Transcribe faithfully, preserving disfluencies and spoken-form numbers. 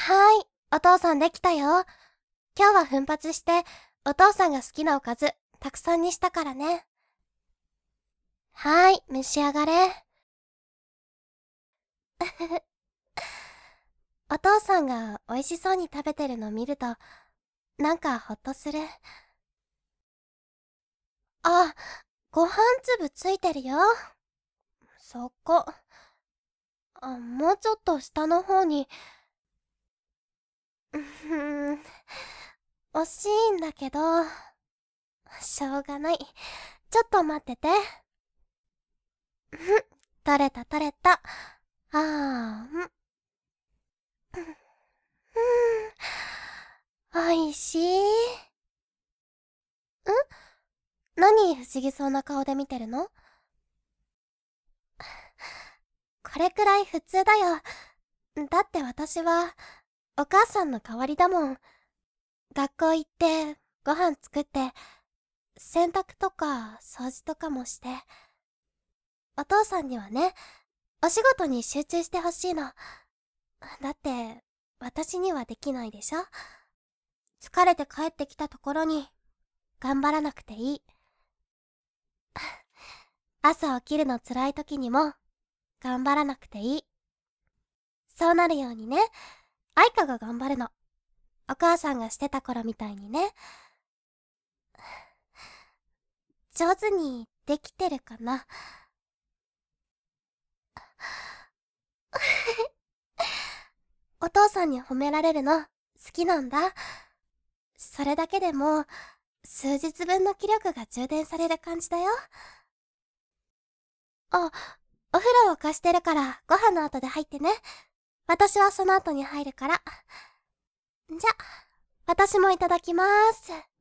はーい、お父さんできたよ。今日は奮発して、お父さんが好きなおかず、たくさんにしたからね。はーい、召し上がれ。お父さんが美味しそうに食べてるの見ると、なんかほっとする。あ、ご飯粒ついてるよ。そこ。あ、もうちょっと下の方に。うふん、惜しいんだけど、しょうがない。ちょっと待ってて。ふん、取れた取れた。あーん。うん、おいしい。ん、何不思議そうな顔で見てるの？これくらい普通だよ。だって私は、お母さんの代わりだもん。学校行って、ご飯作って、洗濯とか掃除とかもして。お父さんにはね、お仕事に集中してほしいの。だって、私にはできないでしょ？疲れて帰ってきたところに、頑張らなくていい。朝起きるの辛い時にも、頑張らなくていい。そうなるようにね、愛花が頑張るの。お母さんがしてた頃みたいにね。上手にできてるかな？お父さんに褒められるの好きなんだ。それだけでも数日分の気力が充電される感じだよ。あ、お風呂を貸してるからご飯の後で入ってね。私はその後に入るから。じゃ、私もいただきまーす。